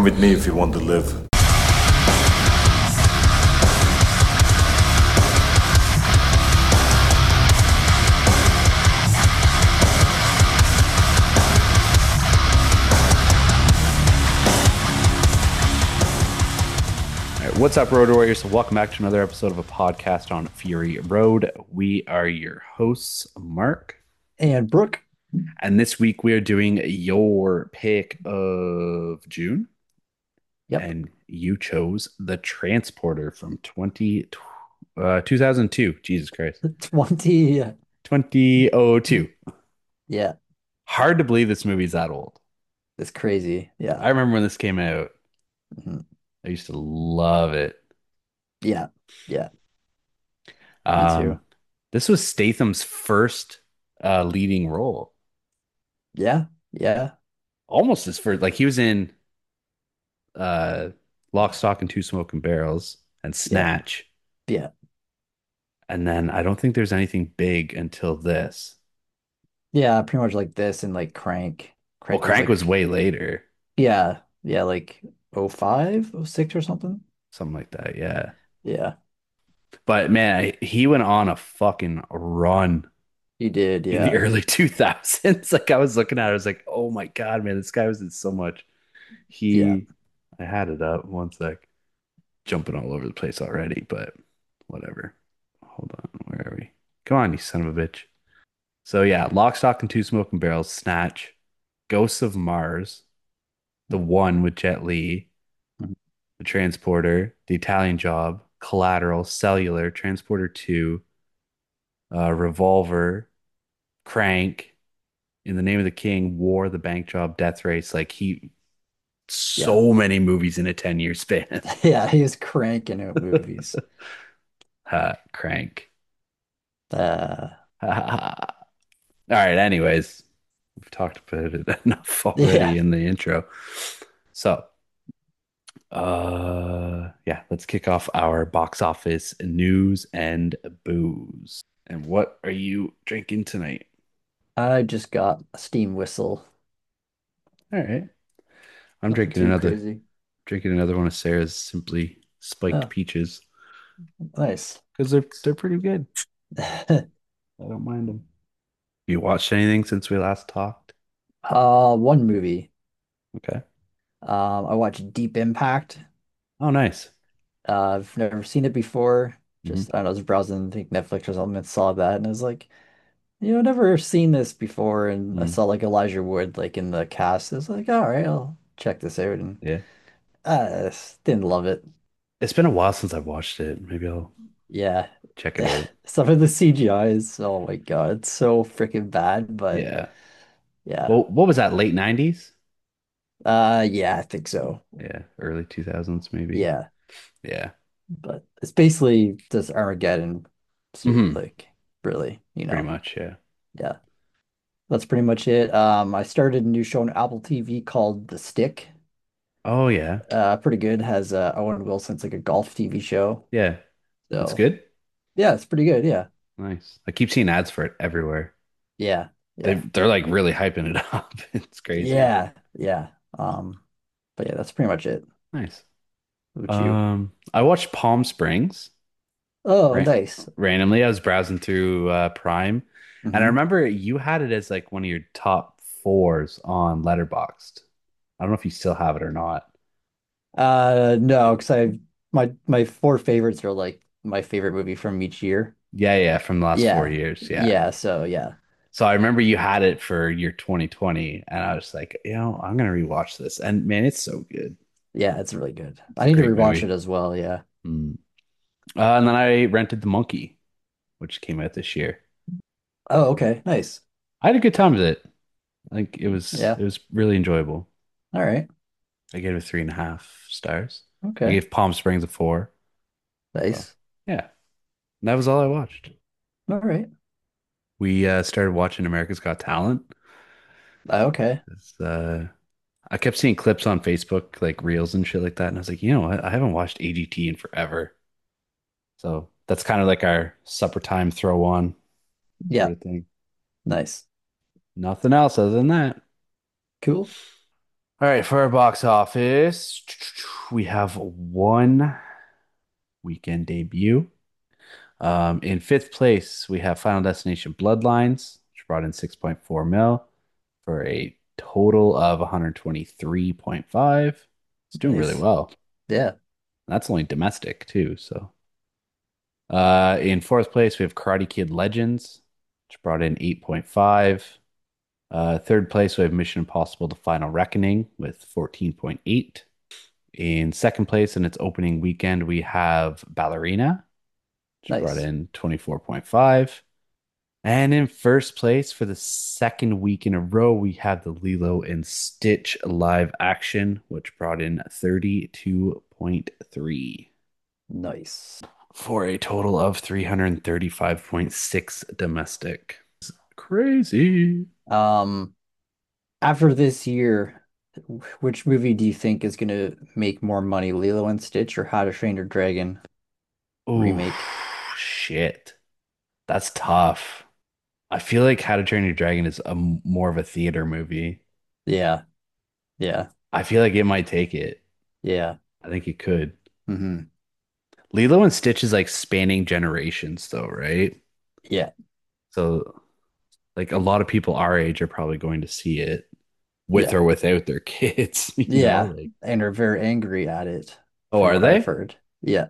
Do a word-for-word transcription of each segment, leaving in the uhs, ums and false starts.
Come with me if you want to live. What's up, Road Warriors? Welcome back to another episode of a podcast on Fury Road. We are your hosts, Mark. And Brooke. And this week we are doing your pick of June. Yep. And you chose The Transporter from twenty, uh, two thousand two. Jesus Christ. twenty. twenty oh two. Yeah. Hard to believe this movie's that old. It's crazy. Yeah. I remember when this came out. Mhm. I used to love it. Yeah. Yeah. Me too. Um, this was Statham's first uh, leading role. Yeah. Yeah. Almost his first. Like he was in uh, Lock, Stock, and Two Smoking Barrels and Yeah. Snatch. Yeah. And then I don't think there's anything big until this. Yeah. Pretty much like this and like Crank. Well, Crank was Crank was like, way later. yeah. Yeah. Like oh five, oh six or something. Something like that. Yeah. Yeah. But man, he went on a fucking run He did. in the Yeah. early two thousands. Like I was looking at it, I was like, oh my God, man, this guy was in so much. Yeah. He, I had it up one sec, jumping all over the place already, but whatever. Hold on, where are we? Come on, you son of a bitch. So yeah, Lock, Stock, and Two Smoking Barrels, Snatch, Ghosts of Mars, The One with Jet Li, Mhm. The Transporter, The Italian Job, Collateral, Cellular, Transporter two, uh, Revolver, Crank, In the Name of the King, War, The Bank Job, Death Race. Like he, Yeah. so many movies in a ten year span. Yeah. He was cranking out movies. uh, Crank. Uh, All right. Anyways, we've talked about it enough yeah. already in the intro. So, uh, yeah, let's kick off our box office news and booze. And what are you drinking tonight? I just got a steam whistle. All right. I'm Nothing drinking too another crazy. drinking another one of Sarah's Simply Spiked Oh, Peaches nice. because they're they're pretty good. I don't mind them. You watched anything since we last talked? Uh, one movie. Okay. Um, I watched Deep Impact. Oh, nice. Uh, I've never seen it before. Hmm. Just I don't know, I was browsing, I think Netflix or something, and saw that, and I was like, you know, never seen this before. And I Hmm. saw like Elijah Wood like in the cast. I was like, all right, I'll check this out, and Yeah. uh, didn't love it. It's been a while since I've watched it. Maybe I'll Yeah, check it out. some of the C G I is, oh my God, it's so freaking bad. But Yeah. yeah, Well, what was that? Late nineties? uh, yeah, I think so. Yeah. Early two thousands, maybe. Yeah, Yeah. but it's basically just Armageddon suit, Hmm. like really, you Pretty know. much. Yeah. Yeah. That's pretty much it. Um, I started a new show on Apple T V called The Stick. Oh, yeah. Uh, pretty good. Has uh, Owen Wilson. It's like a golf T V show. Yeah. It's So good. yeah, it's pretty good. Yeah, Nice. I keep seeing ads for it everywhere. yeah, They yeah, they're like really hyping it up. It's crazy. yeah, yeah. Um, but yeah, that's pretty much it. Nice. What about you? Um, I watched Palm Springs. Oh, Right. nice. Randomly, I was browsing through uh, Prime, and I Hmm. remember you had it as like one of your top fours on Letterboxd. I don't know if you still have it or not. Uh, no, because I my my four favorites are like my favorite movie from each year. Yeah, yeah, from the last four Yeah, years. Yeah. yeah. So yeah, So I remember you had it for year twenty twenty, and I was like, you know, I'm gonna rewatch this. And man, it's so good. yeah. It's really good. It's I a need to great rewatch movie. it as well. Yeah. Mm. Uh, and then I rented The Monkey, which came out this year. Oh, okay. Nice. I had a good time with it. I think it was Yeah. it was really enjoyable. All right. I gave it three and a half stars. I Okay. gave Palm Springs a four. So Nice. yeah, that was all I watched. All right. We uh, started watching America's Got Talent. Uh, Okay. It's, uh, I kept seeing clips on Facebook, like reels and shit like that, and I was like, you know what? I haven't watched A G T in forever. So that's kind of like our supper time throw on sort Yeah. of thing. Nice. Nothing else other than that. Cool. All right, for our box office, we have one weekend debut. Um, in fifth place, we have Final Destination Bloodlines, which brought in six point four mil for a total of one hundred twenty-three point five. It's doing really Nice. well. Yeah. That's only domestic too. So, uh, in fourth place, we have Karate Kid Legends, which brought in eight point five. Uh, third place, we have Mission Impossible: The Final Reckoning with fourteen point eight. In second place, in its opening weekend, we have Ballerina, which brought Nice. in twenty-four point five. And in first place for the second week in a row, we have the Lilo and Stitch live action, which brought in thirty-two point three Nice. for a total of three hundred thirty-five point six domestic. Crazy. Um, After this year, which movie do you think is gonna make more money, Lilo and Stitch or How to Train Your Dragon Oh, remake? shit. That's tough. I feel like How to Train Your Dragon is a more of a theater movie. Yeah, yeah, I feel like it might take it. yeah. I think it could. Hmm. Lilo and Stitch is like spanning generations, though, right? Yeah, So, like, a lot of people our age are probably going to see it with yeah, or without their kids, you know? yeah. Like, And are very angry at it, oh, from are what I've they? heard. Yeah,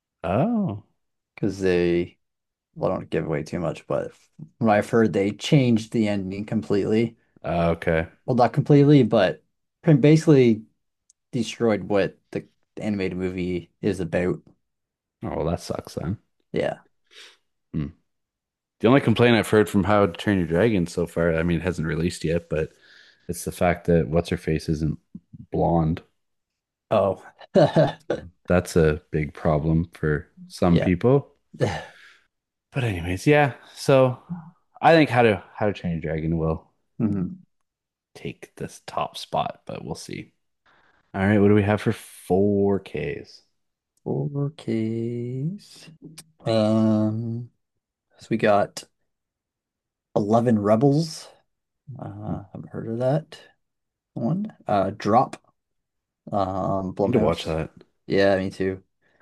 Oh, because they, well, I don't give away too much, but from what I've heard, they changed the ending completely. uh, okay. Well, not completely, but basically destroyed what the animated movie is about. Oh, well, that sucks then. Yeah. Hmm. The only complaint I've heard from How to Train Your Dragon so far, I mean, it hasn't released yet, but it's the fact that what's her face isn't blonde. Oh, That's a big problem for some yeah. people. But anyways, yeah. So I think How to How to Train Your Dragon will Mhm. take this top spot, but we'll see. All right, what do we have for four Ks? four Ks. Um, so we got eleven Rebels. Hmm. Uh, haven't heard of that one. Uh, Drop. Um, Need to watch Blumhouse. that. Yeah, me too.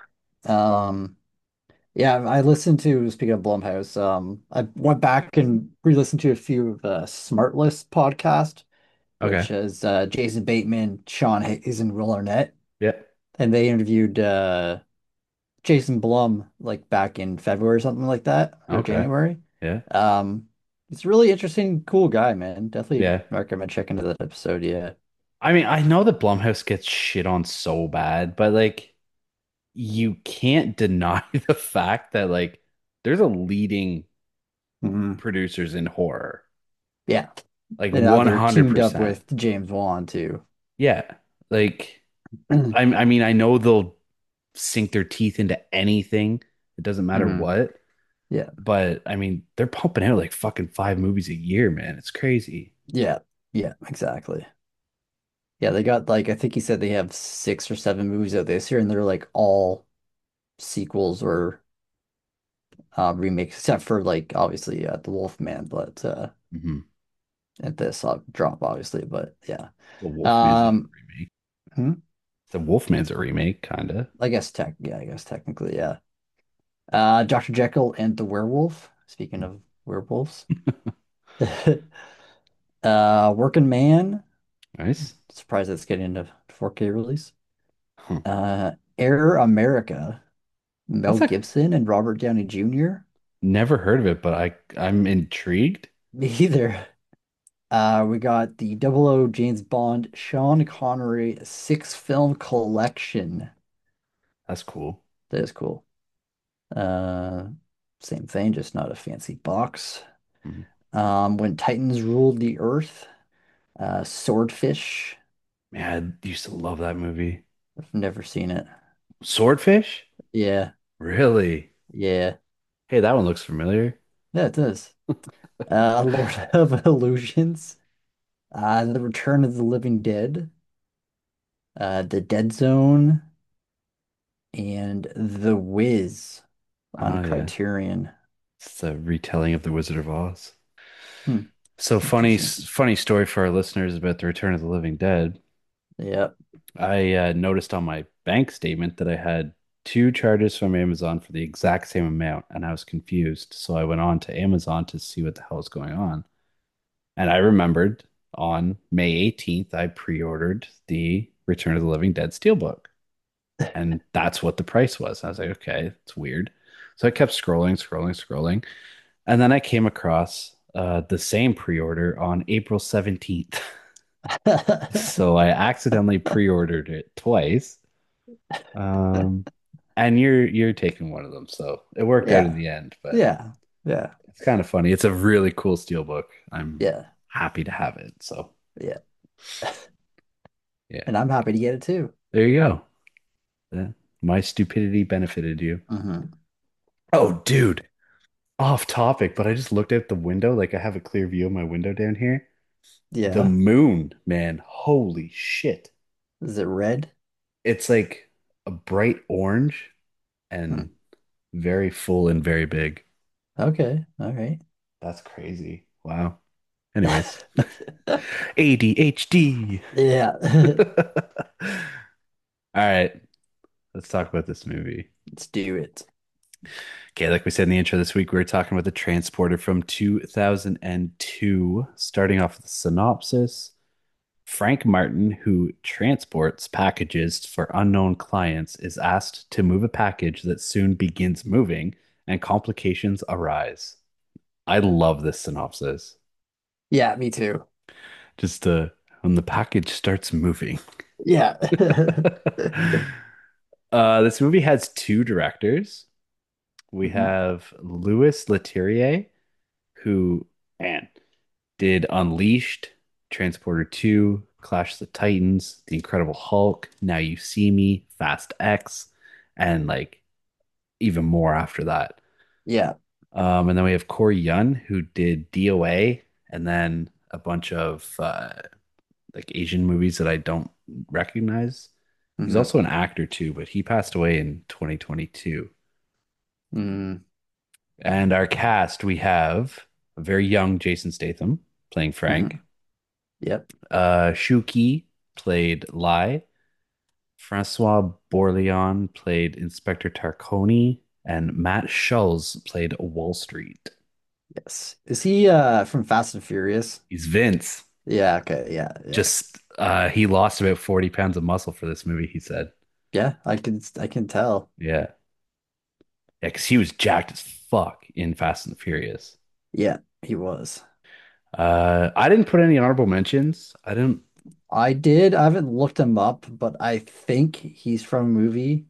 Um, yeah, I listened to, speaking of Blumhouse, um, I went back and re-listened to a few of the Smartlist podcast, which Okay. is uh, Jason Bateman, Sean Hayes, and Will Arnett. Yeah. And they interviewed uh, Jason Blum like back in February or something like that, or Okay. January. Yeah. Um, he's a really interesting, cool guy, man. Definitely Yeah. recommend checking into that episode. Yeah. I mean, I know that Blumhouse gets shit on so bad, but like you can't deny the fact that like there's a leading Hmm. producers in horror. Yeah. Like And now they're teamed up one hundred percent. with James Wan too. Yeah. Like I I mean, I know they'll sink their teeth into anything. It doesn't matter Hmm. what. Yeah. But I mean, they're pumping out like fucking five movies a year, man. It's crazy. Yeah. Yeah, exactly. Yeah, they got like I think he said they have six or seven movies out this year, and they're like all sequels or uh, remakes, except for like obviously uh, The Wolfman, but uh, Hmm. at this uh, drop obviously, but yeah. The Wolfman's not a Um, remake. hmm? The Wolfman's a remake, kinda. I guess tech, yeah, I guess technically, yeah. Uh, Doctor Jekyll and the Werewolf. Speaking of werewolves, uh, Working Man. Nice. Surprised it's getting a four K release. Huh. Uh, Air America. Mel That's a Gibson and Robert Downey Junior never heard of it, but I I'm intrigued. Me either. Uh, we got the Double O James Bond Sean Connery six film collection. That's cool. That is cool. Uh, Same thing, just not a fancy box. Mhm. Um, When Titans Ruled the Earth. Uh, Swordfish. Man, I used to love that movie. I've never seen it. Swordfish? Yeah, Really? yeah, Hey, that one looks familiar. yeah, it does. Uh, Lord of Illusions. Uh, The Return of the Living Dead. Uh, The Dead Zone. And The Wiz on Oh yeah. Criterion. It's a retelling of The Wizard of Oz. Hmm, So funny, interesting. funny story for our listeners about the Return of the Living Dead. Yep. I uh, noticed on my bank statement that I had two charges from Amazon for the exact same amount, and I was confused. So I went on to Amazon to see what the hell was going on. And I remembered on May eighteenth, I pre-ordered the Return of the Living Dead Steelbook. And that's what the price was. I was like, okay, it's weird. So I kept scrolling, scrolling, scrolling. And then I came across uh, the same pre-order on April seventeenth. So I accidentally pre-ordered it twice. Um, and you're you're taking one of them, so it worked out in Yeah. the end, but Yeah. Yeah. it's kind of funny. It's a really cool steelbook. I'm Yeah. happy to have it. So Yeah. yeah, And I'm happy to get it too. there you go. Yeah. My stupidity benefited you. Hmm. Oh, dude, off topic, but I just looked out the window. Like I have a clear view of my window down here. The Yeah. moon, man, holy shit. Is it red? It's like a bright orange Hmm. and very full and very big. Okay. All right. That's crazy. Wow. Anyways, A D H D. Yeah. All right, let's talk about this movie. Let's do it. Okay, like we said in the intro this week, we were talking about the Transporter from two thousand two. Starting off with the synopsis. Frank Martin, who transports packages for unknown clients, is asked to move a package that soon begins moving and complications arise. I love this synopsis. Yeah, me too. Just uh, when the package starts moving. Yeah. Uh, this movie has two directors. We Mhm. have Louis Leterrier, who, man, did Unleashed, Transporter two, Clash of the Titans, The Incredible Hulk, Now You See Me, Fast X, and like even more after that. Yeah. Um, and then we have Corey Yun, who did D O A, and then a bunch of uh, like Asian movies that I don't recognize. He's Hmm. also an actor too, but he passed away in twenty twenty-two. Mm. And our cast, we have a very young Jason Statham playing Hmm. Frank. Yep. Uh, Shuki played Lai. Francois Bourlion played Inspector Tarconi. And Matt Schulz played Wall Street. Yes. Is he uh from Fast and Furious? He's Vince. Yeah, okay. Yeah, yeah. Just uh, he lost about forty pounds of muscle for this movie, he said. Yeah, I can I can tell. Yeah. Yeah, because he was jacked as fuck in Fast and the Furious. Yeah, he was. Uh, I didn't put any honorable mentions. I didn't. I did. I haven't looked him up, but I think he's from a movie.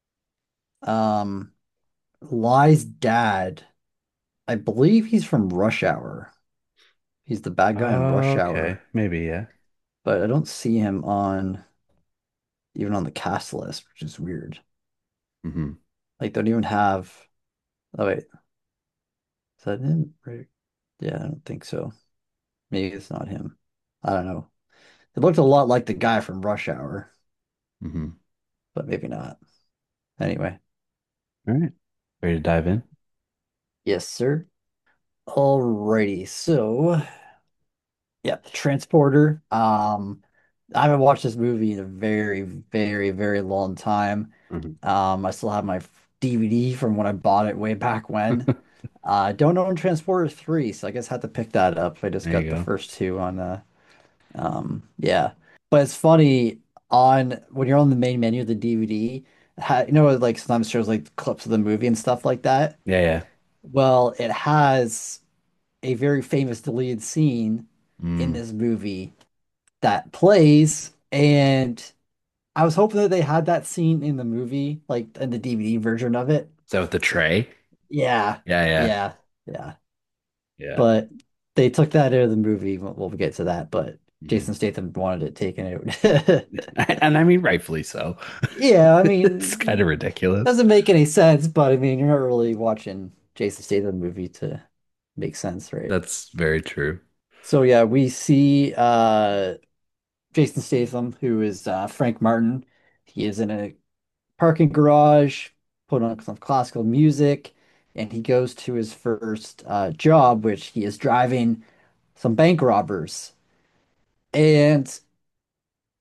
Um, Lai's dad. I believe he's from Rush Hour. He's the bad guy in Oh, Rush okay. Hour, Maybe, yeah. but I don't see him on even on the cast list, which is weird. Hmm. Like, don't even have. Oh wait, is that him? Right? Yeah, I don't think so. Maybe it's not him. I don't know. It looked a lot like the guy from Rush Hour, Hmm. but maybe not. Anyway, All right. Ready to dive in? yes, sir. Alrighty, so yeah, the Transporter. Um, I haven't watched this movie in a very, very, very long time. Hmm. Um, I still have my D V D from when I bought it way back when. Uh, I don't own Transporter three, so I guess I had to pick that up. I just There you got the go. first two on uh um yeah. But it's funny on when you're on the main menu of the D V D, ha you know, like sometimes it shows like clips of the movie and stuff like that. Yeah, yeah. Well, it has a very famous deleted scene in Mm. this movie that plays, and I was hoping that they had that scene in the movie, like in the D V D version of it. Is that with the tray? Yeah, Yeah, yeah. yeah, yeah. Yeah. But they took that out of the movie. We'll, we'll get to that, but Hmm. Jason Statham wanted it taken out. And I mean, rightfully so. Yeah, I It's kind of mean, ridiculous. doesn't make any sense, but I mean, you're not really watching Jason Statham movie to make sense, right? That's very true. So yeah, we see uh Jason Statham, who is uh, Frank Martin. He is in a parking garage, put on some classical music, and he goes to his first uh, job, which he is driving some bank robbers. And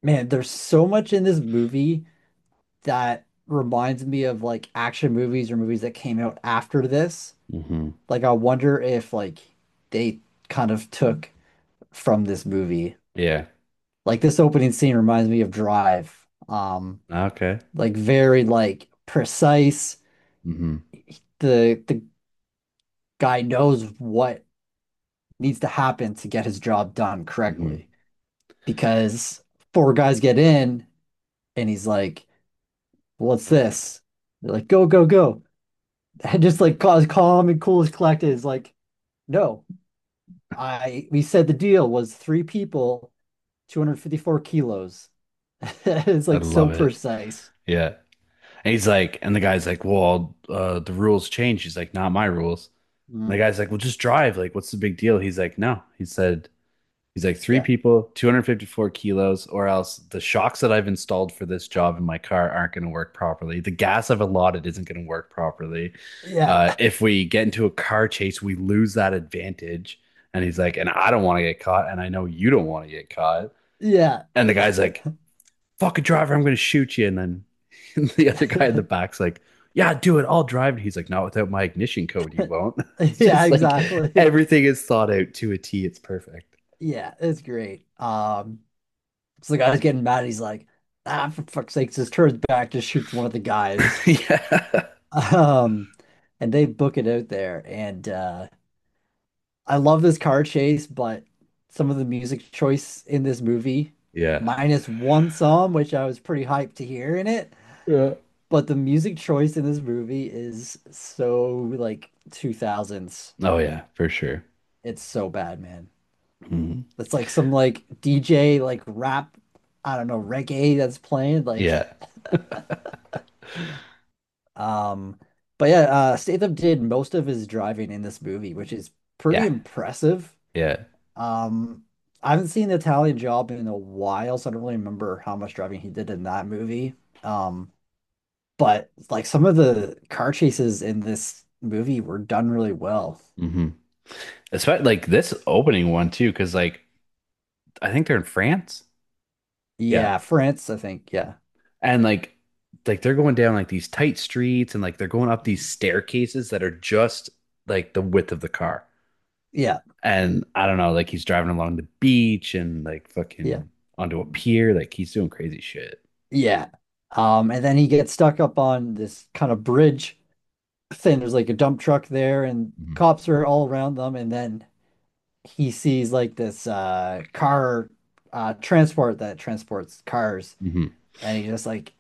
Man, there's so much in this movie that reminds me of like action movies or movies that came out after this. Hmm. Like I wonder if like they kind of took from this movie. Yeah. Like this opening scene reminds me of Drive. Um, Okay. like very like precise. Hmm. The the guy knows what needs to happen to get his job done Hmm. correctly. Because four guys get in and he's like, "What's this?" They're like, "Go, go, go." And just like cal- calm and cool as collected is like, "No, I we said the deal was three people, two hundred fifty-four kilos." It's I like so love it. precise. Yeah. And he's like, and the guy's like, well, uh, the rules change. He's like, not my rules. And the Mm, guy's like, well, just drive. Like, what's the big deal? He's like, no. He said, he's like, three yeah. people, two hundred fifty-four kilos, or else the shocks that I've installed for this job in my car aren't going to work properly. The gas I've allotted isn't going to work properly. Yeah. Uh, if we get into a car chase, we lose that advantage. And he's like, and I don't want to get caught, and I know you don't want to get caught. Yeah. And the guy's like, fucking driver, I'm going to shoot you. And then the other guy in the back's like, yeah, do it. I'll drive it. He's like, not without my ignition code, you won't. It's Yeah, just like exactly. everything is thought out to a T. It's perfect. Yeah, it's great. Um, so the guy's getting mad. He's like, ah, for fuck's sake, just turns back, just shoots one of the guys. Yeah. Um, and they book it out there. And uh I love this car chase, but some of the music choice in this movie, Yeah. minus one song, which I was pretty hyped to hear in it. Yeah. But the music choice in this movie is so like two thousands. Oh, yeah, for sure. It's so bad, man. Mhm. It's like some like D J like rap, I don't know, reggae that's playing. Like Yeah. um but yeah, uh Statham did most of his driving in this movie, which is pretty Yeah. impressive. Yeah. Um, I haven't seen the Italian Job in a while, so I don't really remember how much driving he did in that movie. Um, but like some of the car chases in this movie were done really well. Hmm. Especially like this opening one too, because like I think they're in France. Yeah. Yeah, France, I think. Yeah. And like like they're going down like these tight streets and like they're going up these staircases that are just like the width of the car. Yeah. And I don't know, like he's driving along the beach and like Yeah. fucking onto a pier, like he's doing crazy shit. Yeah. Um, and then he gets stuck up on this kind of bridge thing. There's like a dump truck there and Mhm. cops are all around them, and then he sees like this uh car uh transport that transports cars, Hmm. and he just like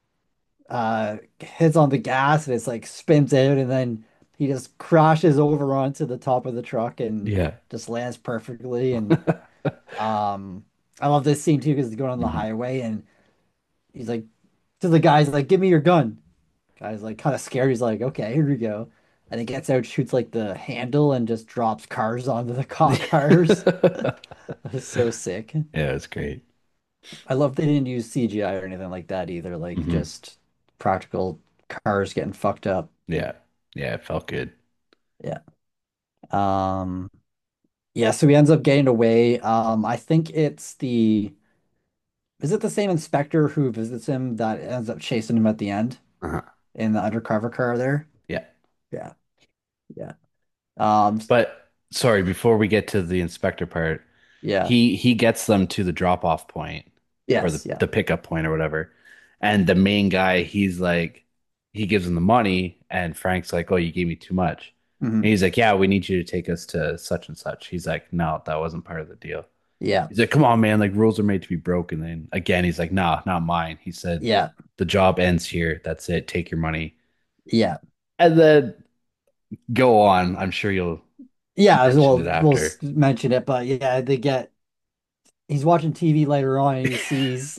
uh hits on the gas and it's like spins out, and then he just crashes over onto the top of the truck and Yeah. just lands perfectly. And um I love this scene too because he's going on the Hmm. highway and he's like to the guy's like, "Give me your gun." Guy's like kind of scared. He's like, "Okay, here we go." And he gets out, shoots like the handle and just drops cars onto the cop cars. It's so sick. Yeah, it's great. I love they didn't use C G I or anything like that either, like Hmm. just practical cars getting fucked up. Yeah. Yeah, it felt good. Yeah. Um, yeah, so he ends up getting away. Um, I think it's the is it the same inspector who visits him that ends up chasing him at the end Uh-huh. in the undercover car there? Yeah. Yeah, yeah. Um, But sorry, before we get to the inspector part, yeah. he he gets them to the drop off point or the, Yes, yeah. the pickup point or whatever. And the main guy, he's like, he gives him the money, and Frank's like, oh, you gave me too much. And Hmm. he's like, yeah, we need you to take us to such and such. He's like, no, that wasn't part of the deal. Yeah. He's like, come on, man, like rules are made to be broken. And again, he's like, nah, not mine. He said, Yeah. the job ends here. That's it. Take your money. Yeah. And then go on. I'm sure you'll Yeah, mention it well, we'll after. s- mention it, but yeah, they get he's watching T V later on and he sees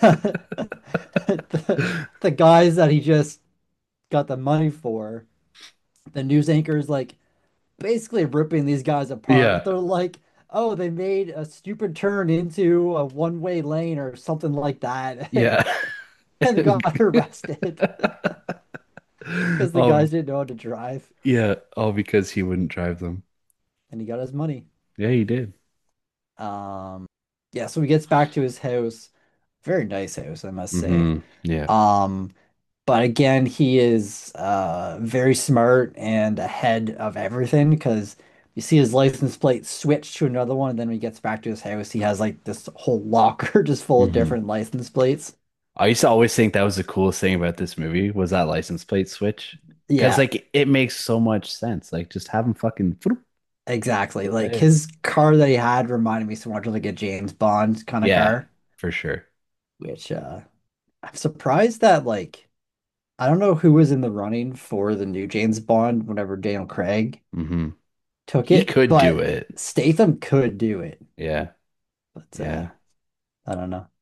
the, the guys that he just got the money for. The news anchor is like basically ripping these guys apart. Yeah. They're like, oh, they made a stupid turn into a one-way lane or something like that Yeah. and got arrested because the Oh, guys didn't know how to drive, yeah. All because he wouldn't drive them. and he got his money. Yeah, he did. Um, yeah, so he gets back to his house. Very nice house, I must say. Hmm. Yeah. Um, but again, he is uh very smart and ahead of everything because you see his license plate switch to another one, and then when he gets back to his house, he has like this whole locker just full of Hmm. different license plates. I used to always think that was the coolest thing about this movie was that license plate switch. Because Yeah, like it makes so much sense. Like just have him fucking exactly. right Like there. his car that he had reminded me so much of like a James Bond kind of Yeah, car, for sure. which uh I'm surprised that like I don't know who was in the running for the new James Bond whenever Daniel Craig Hmm. took He it, could do but it. Statham could do it. Yeah. But uh Yeah. I don't know.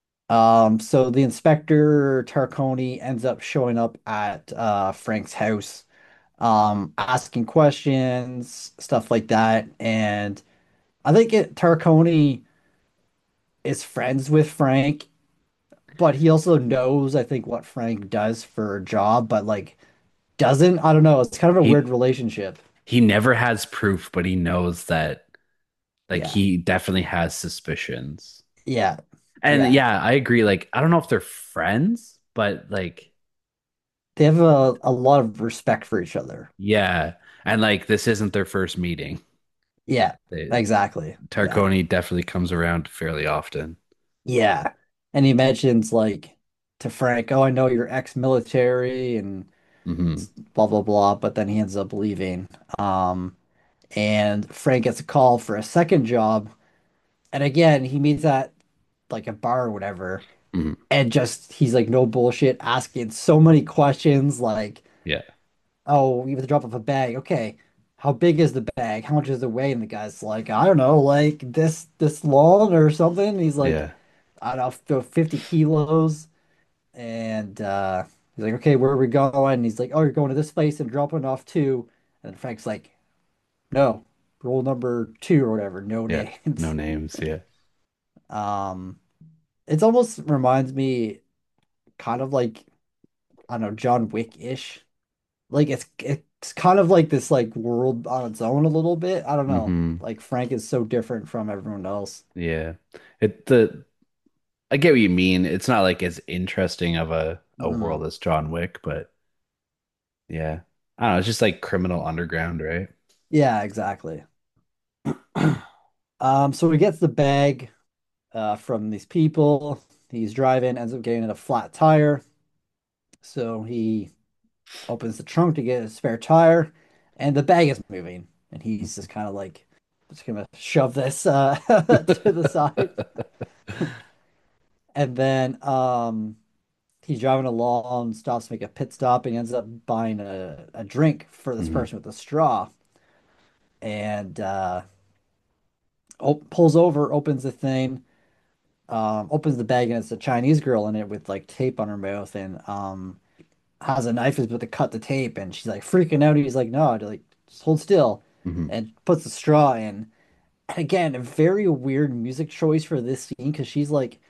Um so the inspector Tarconi ends up showing up at uh Frank's house, um asking questions, stuff like that. And I think it Tarconi is friends with Frank, but he also knows, I think, what Frank does for a job, but like doesn't. I don't know. It's kind of a weird He relationship. he never has proof, but he knows that like Yeah. he definitely has suspicions. Yeah. And Yeah. yeah, I agree. Like I don't know if they're friends, but like They have a, a lot of respect for each other. yeah. And like this isn't their first meeting. Yeah. They, Exactly. Yeah. Tarconi definitely comes around fairly often. Yeah. And he mentions like to Frank, oh, I know you're ex-military and Hmm. blah blah blah, but then he ends up leaving. Um, and Frank gets a call for a second job. And again, he meets at like a bar or whatever. Hmm. And just he's like no bullshit, asking so many questions like, Yeah. oh, you have to drop off a bag. Okay, how big is the bag? How much does it weigh? And the guy's like, I don't know, like this this long or something. He's like, Yeah. I don't know, fifty kilos. And uh he's like, okay, where are we going? And he's like, oh, you're going to this place and dropping off two. And Frank's like, no, rule number two or whatever, no Yeah. No names. names. Yeah. Um, it almost reminds me kind of like, I don't know, John Wick-ish. Like it's it's kind of like this like world on its own a little bit. I don't know. Hmm. Like Frank is so different from everyone else. Yeah. It the I get what you mean. It's not like as interesting of a a Mhm. world as John Wick, but yeah. I don't know. It's just like criminal underground, right? Yeah, exactly. Um, so he gets the bag uh from these people. He's driving, ends up getting a flat tire. So he opens the trunk to get a spare tire, and the bag is moving. And he's just kind of like just gonna shove this uh to the side. And then um he's driving along, stops to make a pit stop, and ends up buying a, a drink for this Hmm. person with a straw. And uh, op pulls over, opens the thing, um, opens the bag, and it's a Chinese girl in it with like tape on her mouth, and um, has a knife is about to cut the tape, and she's like freaking out. He's like, no, like just hold still, Hmm. and puts the straw in. And again, a very weird music choice for this scene because she's like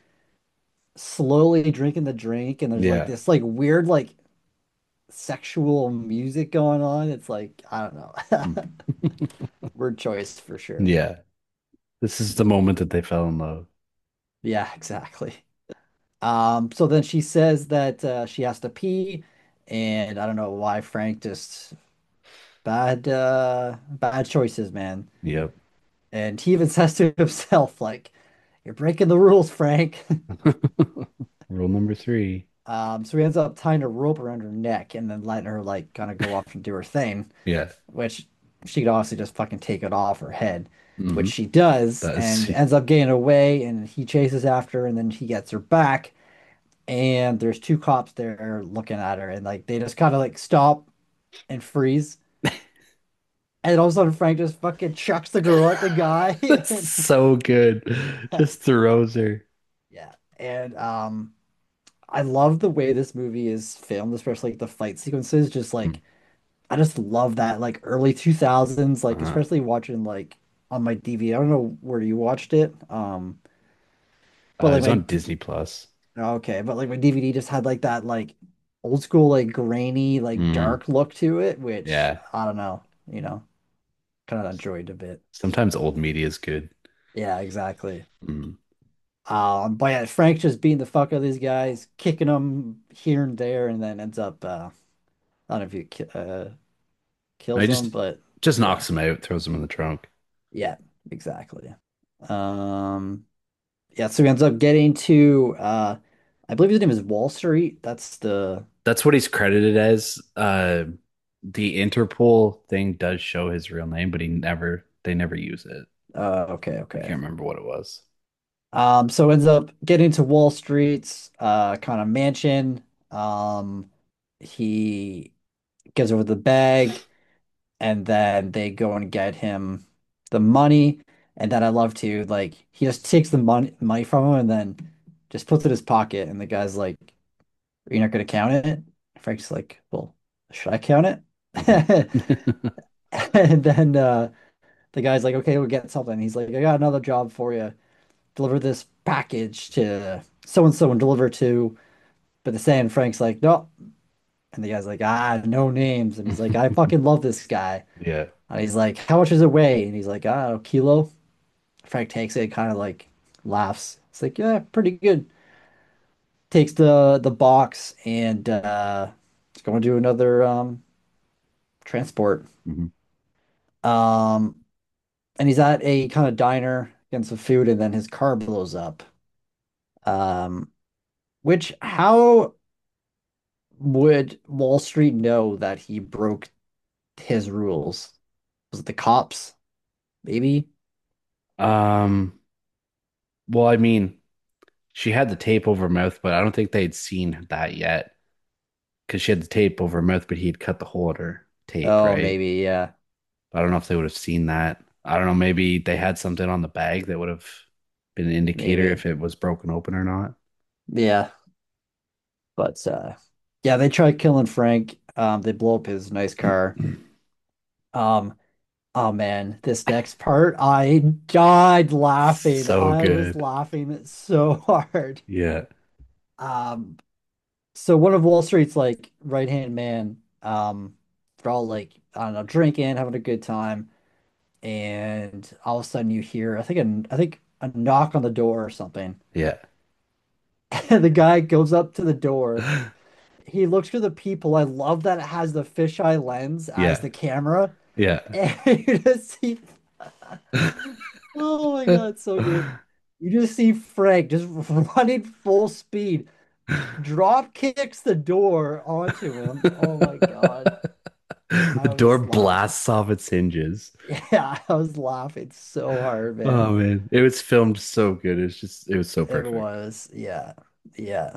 slowly drinking the drink, and there's like Yeah. this like weird like sexual music going on. It's like, I don't know. Word choice for sure. Yeah. This is the moment that they fell in love. Yeah, exactly. Um, so then she says that uh, she has to pee, and I don't know why Frank just bad uh bad choices, man. Yep. And he even says to himself, like, you're breaking the rules, Frank. Rule number three. Um, so he ends up tying a rope around her neck and then letting her like kind of go off and do her thing, Yeah. which she could obviously just fucking take it off her head, which Hmm. she does, Does and ends up getting away, and he chases after her, and then he gets her back, and there's two cops there looking at her, and like they just kind of like stop and freeze, and all of a sudden Frank just fucking chucks the girl at the guy, That's and so good. Just throws her. yeah, and um, I love the way this movie is filmed, especially like the fight sequences, just Mm. like I just love that like early two thousands, like Uh-huh. especially watching like on my D V D. I don't know where you watched it. Um, but Uh, like it's my on D Disney Plus. okay, but like my D V D just had like that like old school like grainy like Mm. dark look to it, which Yeah. I don't know, you know, kind of enjoyed a bit. Sometimes old media is good. Yeah, exactly. Mm. Um, but yeah, Frank just beating the fuck out of these guys, kicking them here and there, and then ends up uh, I don't know if he ki- uh, I kills them, just but just yeah, knocks him out, throws him in the trunk. yeah, exactly. Um, yeah, so he ends up getting to uh, I believe his name is Wall Street. That's the That's what he's credited as. Uh, the Interpol thing does show his real name, but he never they never use it. uh, okay, I okay. can't remember what it was. Um, so ends up getting to Wall Street's uh kind of mansion. Um, he gives over the bag, and then they go and get him the money. And then I love to like he just takes the money money from him and then just puts it in his pocket. And the guy's like, "Are you not going to count it?" Frank's like, "Well, should I count Mhm. it?" And then uh, the guy's like, "Okay, we'll get something." He's like, "I got another job for you. Deliver this package to so and so and deliver to." But the saying Frank's like, "No." And the guy's like, "Ah, no names." And he's like, "I fucking love this guy." Yeah. And he's like, "How much does it weigh?" And he's like, "Ah, a kilo." Frank takes it, kind of like laughs. It's like, "Yeah, pretty good." Takes the the box and uh is going to do another um transport. Mhm. Um and he's at a kind of diner getting some food and then his car blows up. Um which how would Wall Street know that he broke his rules? Was it the cops? Maybe? Um, well, I mean, she had the tape over her mouth, but I don't think they'd seen that yet because she had the tape over her mouth, but he had cut the hole in her tape, Oh, right? maybe, yeah. I don't know if they would have seen that. I don't know. Maybe they had something on the bag that would have been an indicator Maybe. if it was broken open or not. Yeah. But uh yeah, they try killing Frank. Um, they blow up his nice car. Um, oh man, this next part, I died laughing. So I was good. laughing so hard. Yeah. Um, so one of Wall Street's like right-hand man, um, they're all like, I don't know, drinking, having a good time, and all of a sudden you hear, I think a, I think a knock on the door or something. Yeah. And the guy goes up to the door. He looks for the people. I love that it has the fisheye lens as Yeah. the camera. Yeah. And you just see, oh my God, so good. You just see Frank just running full speed, drop kicks the door onto him. Oh my God. The I door was laughing. blasts off its hinges. Yeah, I was laughing so hard, man. Oh man, it was filmed so good. It's just it was so It perfect. was, yeah, yeah.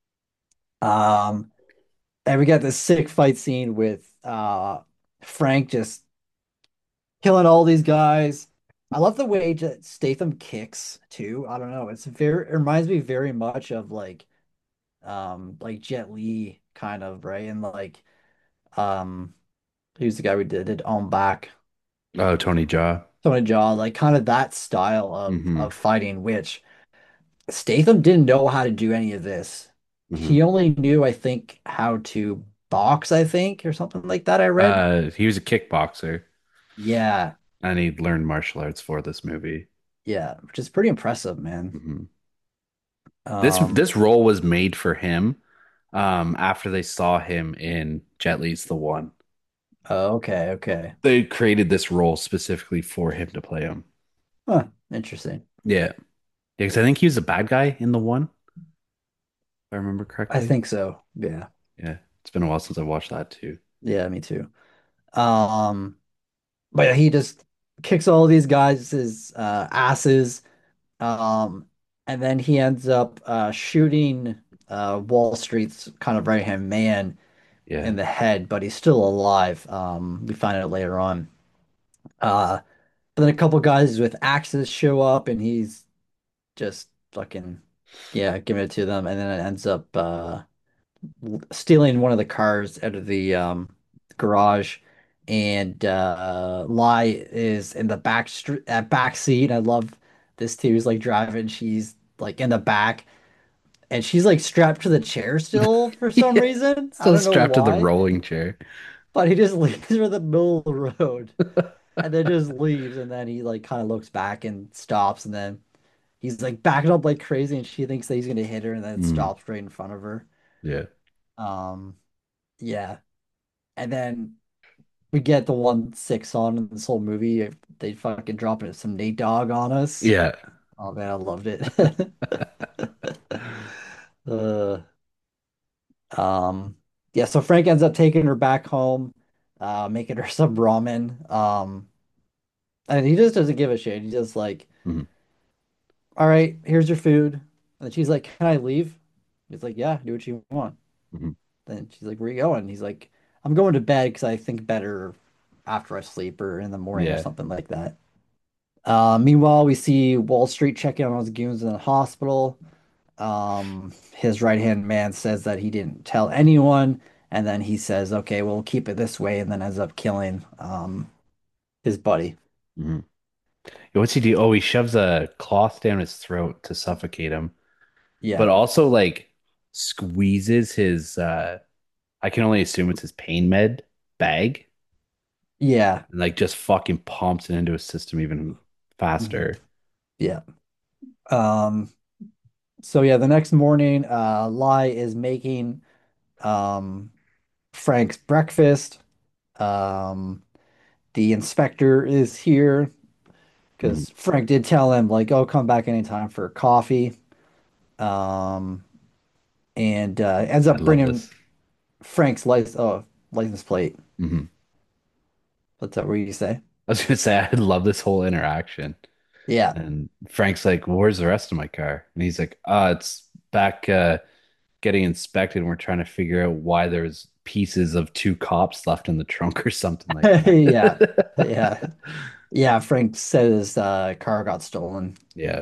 Um, and we got this sick fight scene with uh Frank just killing all these guys. I love the way that Statham kicks too. I don't know. It's very it reminds me very much of like um like Jet Li kind of, right? And like um who's the guy we did it on back? Oh, Tony Jaa. Tony Jaa, like kind of that style of Hmm. of fighting, which Statham didn't know how to do any of this. Hmm. He only knew, I think, how to box, I think, or something like that I read. Uh, he was a kickboxer, Yeah, and he learned martial arts for this movie. yeah, which is pretty impressive, man. Hmm. This Um, this role was made for him, um, after they saw him in Jet Li's The One. oh, okay, okay. They created this role specifically for him to play him. Huh, interesting. Yeah, yeah, because I think he was a bad guy in The One, if I remember I correctly. think so. Yeah. Yeah, it's been a while since I watched that too. Yeah, me too. Um, but yeah, he just kicks all these guys' uh, asses. Um, and then he ends up uh, shooting uh, Wall Street's kind of right-hand man Yeah. in the head, but he's still alive. Um, we find out later on. Uh, but then a couple guys with axes show up, and he's just fucking yeah, giving it to them, and then it ends up uh, stealing one of the cars out of the um, garage, and uh, Lai is in the back street, uh, back seat. I love this too. He's like driving, she's like in the back, and she's like strapped to the chair still for some Yeah, reason. I still don't know strapped to the why, rolling chair. but he just leaves her in the middle of the road, and then just leaves, and then he like kind of looks back and stops, and then he's like backing up like crazy, and she thinks that he's gonna hit her, and then it Mm, stops right in front of her. yeah. Um, yeah, and then we get the one six on in this whole movie. They fucking drop it some Nate Dogg on us. Yeah. Oh man, I loved it. uh, um, yeah, so Frank ends up taking her back home, uh, making her some ramen. Um, and he just doesn't give a shit. He's just like, Hmm. all right, here's your food. And she's like, can I leave? He's like, yeah, do what you want. Hmm. Then she's like, where are you going? He's like, I'm going to bed because I think better after I sleep or in the morning or Yeah. something like that. Uh, meanwhile, we see Wall Street checking on his goons in the hospital. Um, his right-hand man says that he didn't tell anyone, and then he says, okay, we'll keep it this way, and then ends up killing um his buddy. Hmm. What's he do? Oh, he shoves a cloth down his throat to suffocate him, but Yeah. also like squeezes his uh I can only assume it's his pain med bag Yeah. and like just fucking pumps it into his system even Mhm. faster. Yeah. Um, so yeah, the next morning, uh, Lai is making um Frank's breakfast. Um, the inspector is here Mhm. because Frank did tell him like, "Oh, come back anytime for coffee." Um, and uh, ends I up love bringing this. Frank's license, oh, license plate. Hmm. What's that? What you say? I was gonna say I love this whole interaction. Yeah. And Frank's like, well, "Where's the rest of my car?" And he's like, "Uh, it's back uh getting inspected and we're trying to figure out why there's pieces of two cops left in the trunk or something like Yeah. that." Yeah. Yeah. Frank says uh, car got stolen. Yeah.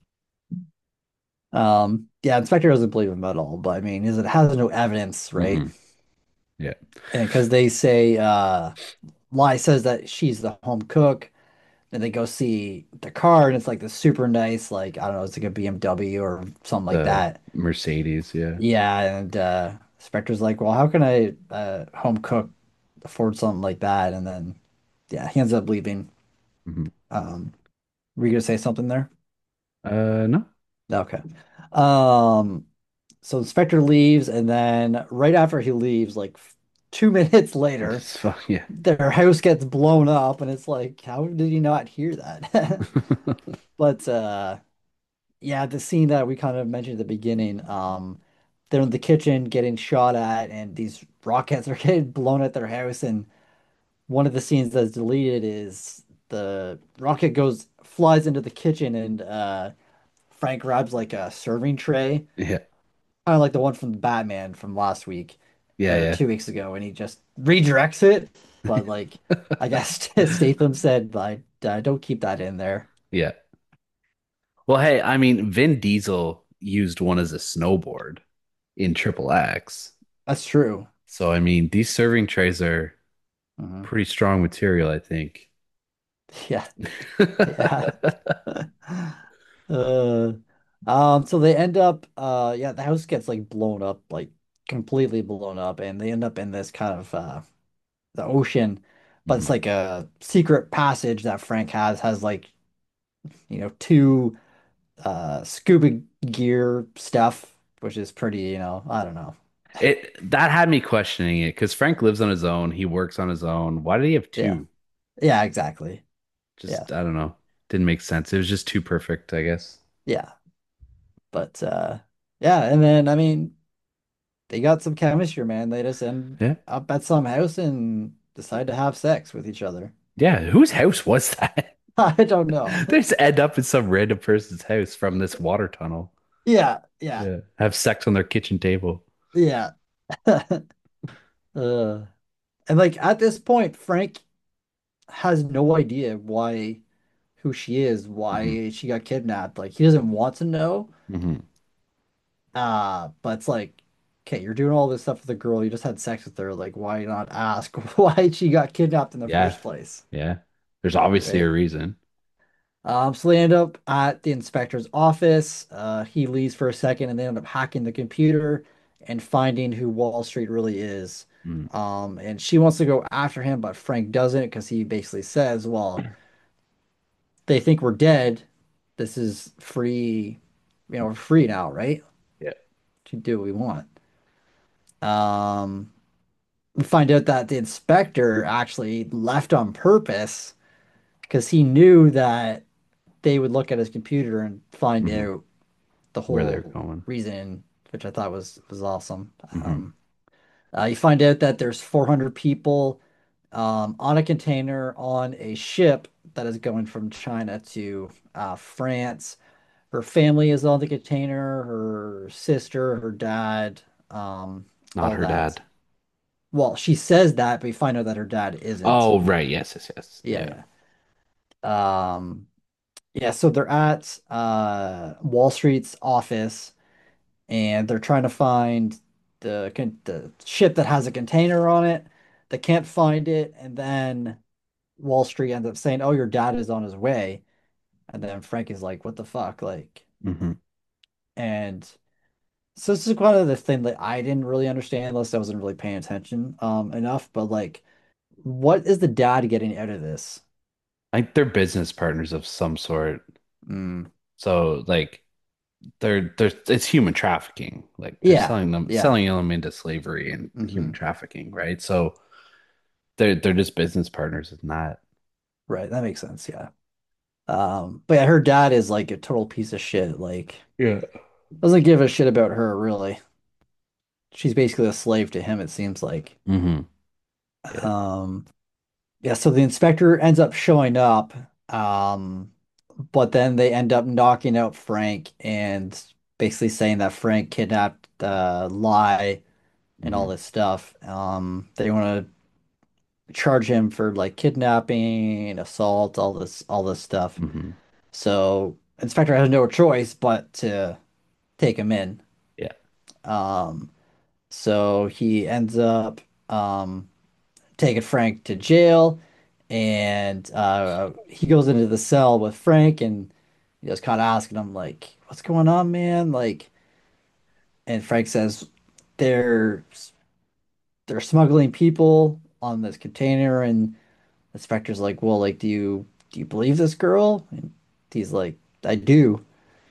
Um, yeah, inspector doesn't believe him at all, but I mean, is it has no evidence, right? Hmm. Yeah. And because they say uh Lai says that she's the home cook. Then they go see the car, and it's like this super nice, like I don't know, it's like a B M W or something like The that. Mercedes, yeah. Yeah, and uh Spectre's like, well, how can I uh home cook afford something like that? And then yeah, he ends up leaving. Hmm. Um, were you gonna say something there? Uh, no. Okay. Um, so Spectre leaves, and then right after he leaves, like f- two minutes later, It's fuck yeah. their house gets blown up, and it's like, how did you not hear that? But uh yeah, the scene that we kind of mentioned at the beginning, um, they're in the kitchen getting shot at, and these rockets are getting blown at their house. And one of the scenes that's deleted is the rocket goes flies into the kitchen, and uh, Frank grabs like a serving tray, Yeah. kind of like the one from Batman from last week or Yeah, two weeks ago, and he just redirects it. But like, yeah. I guess Statham said, like, uh, don't keep that in there. Yeah. Well, hey, I mean, Vin Diesel used one as a snowboard in Triple X. That's true. So, I mean, these serving trays are Mhm. pretty strong material, I think. Yeah, yeah. Uh, um, so they end up, uh, yeah, the house gets like blown up, like completely blown up, and they end up in this kind of uh the ocean, but it's Mhm. like a secret passage that Frank has has like, you know, two uh scuba gear stuff, which is pretty, you know, I don't know. It that had me questioning it because Frank lives on his own. He works on his own. Why did he have Yeah. two? Yeah, exactly. Yeah. Just, I don't know. Didn't make sense. It was just too perfect, I guess. Yeah. But uh yeah, and then I mean they got some chemistry, man. They just end Yeah. up at some house and decide to have sex with each other. Yeah. Whose house was that? I don't know. They just end up in some random person's house from this water tunnel. Yeah, yeah, Yeah. Have sex on their kitchen table. yeah. Uh, and like at this point, Frank has no idea why who she is, Hmm. why she got kidnapped. Like he doesn't want to know. Hmm. Uh, but it's like, okay, you're doing all this stuff with a girl, you just had sex with her. Like, why not ask why she got kidnapped in the Yeah. first place? Yeah. There's obviously a Right? reason. Um, so they end up at the inspector's office. Uh, he leaves for a second and they end up hacking the computer and finding who Wall Street really is. Mm. Um, and she wants to go after him, but Frank doesn't because he basically says, well, they think we're dead. this is free, you know, we're free now, right? Yeah. To do what we want. Um, we find out that the inspector actually left on purpose because he knew that they would look at his computer and find Hmm. out the Where they're whole going. reason, which I thought was was awesome. Hmm. Um, uh, you find out that there's four hundred people um, on a container on a ship that is going from China to uh, France. Her family is on the container, her sister, her dad, um, Not all her that. dad. Well, she says that, but you find out that her dad isn't. Oh, right. Yes, yes, yes. Yeah. Yeah, yeah. Um, yeah, so they're at uh, Wall Street's office and they're trying to find the con the ship that has a container on it. They can't find it, and then Wall Street ends up saying, "Oh, your dad is on his way." And then Frank is like, "What the fuck?" Like, Hmm. and so this is kind of the thing that I didn't really understand, unless I wasn't really paying attention um enough. But like, what is the dad getting out of this? Like they're business partners of some sort. Mm, So like they're they're it's human trafficking. Like they're yeah, selling them yeah. selling them into slavery and human Hmm. trafficking, right? So they're they're just business partners in that. Right, that makes sense. Yeah. Um, but yeah, her dad is like a total piece of shit. Like, Yeah. doesn't give a shit about her really. She's basically a slave to him, it seems like. Hmm. Yeah. Um, yeah, so the inspector ends up showing up, um, but then they end up knocking out Frank and basically saying that Frank kidnapped uh, Lie and all Hmm. this stuff. Um, they want to charge him for like kidnapping, assault, all this, all this stuff. Hmm. So inspector has no choice but to take him in. Yeah. Um, so he ends up um, taking Frank to jail, and uh, he goes into the cell with Frank, and he just kind of asking him like, "What's going on, man?" Like, and Frank says, "They're they're smuggling people on this container," and the inspector's like, "Well, like, do you do you believe this girl?" And he's like, "I do."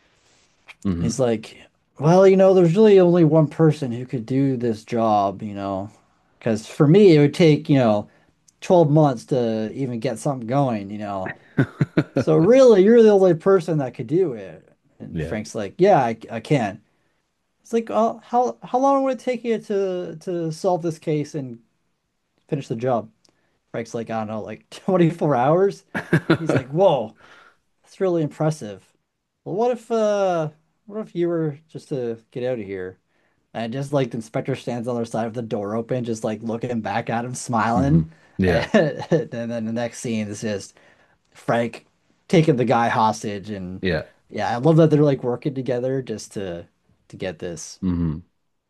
Hmm. He's like, "Well, you know, there's really only one person who could do this job, you know, because for me, it would take, you know, twelve months to even get something going, you know. So really, you're the only person that could do it." And Yeah. Frank's like, "Yeah, I, I can." It's like, "Oh, how how long would it take you to to solve this case and finish the job?" Frank's like, "I don't know, like twenty-four hours." He's like, "Whoa, that's really impressive. Well, what if uh what if you were just to get out of here?" And just like the inspector stands on the other side of the door open, just like looking back at him, Hmm. smiling. Yeah. And, and then the next scene is just Frank taking the guy hostage. And Yeah. yeah, I love that they're like working together just to to get this. Hmm.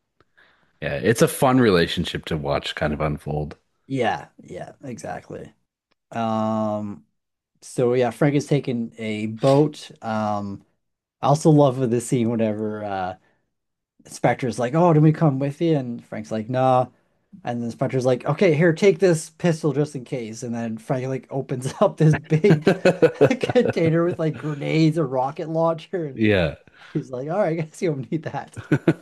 Yeah. It's a fun relationship to watch kind of unfold. Yeah, yeah, exactly. Um, so yeah, Frank is taking a boat. Um, I also love the scene whenever uh Inspector's like, "Oh, do we come with you?" And Frank's like, "Nah." And the inspector's like, "Okay, here, take this pistol just in case." And then Frank like opens up this big container with like grenades, a rocket launcher, and Yeah. he's like, "All right, I guess you don't need that."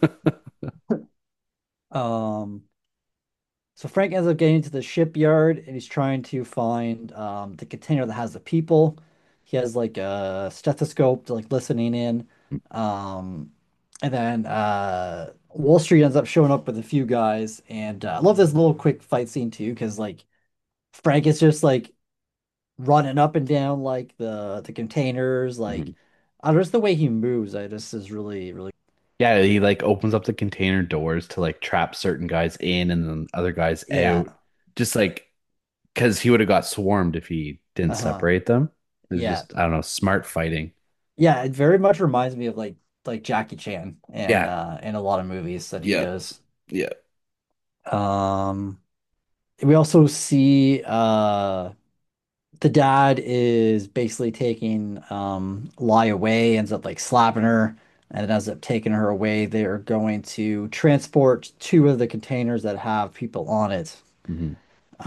Um, so Frank ends up getting to the shipyard and he's trying to find um the container that has the people. He has like a stethoscope to like listening in. Um, and then uh Wall Street ends up showing up with a few guys, and uh, I love this little quick fight scene too, because like Frank is just like running up and down like the the containers, like Mhm. I don't know, just the way he moves, I just is really really Yeah, he like opens up the container doors to like trap certain guys in and then other guys yeah, out. Just like because he would have got swarmed if he didn't uh-huh, separate them. It was yeah, just, I don't know, smart fighting. yeah, it very much reminds me of like like Jackie Chan and Yeah. uh in a lot of movies that he Yeah. does. Yeah. Um, we also see uh the dad is basically taking um Lie away, ends up like slapping her, and ends up taking her away. They're going to transport two of the containers that have people on it. Hmm.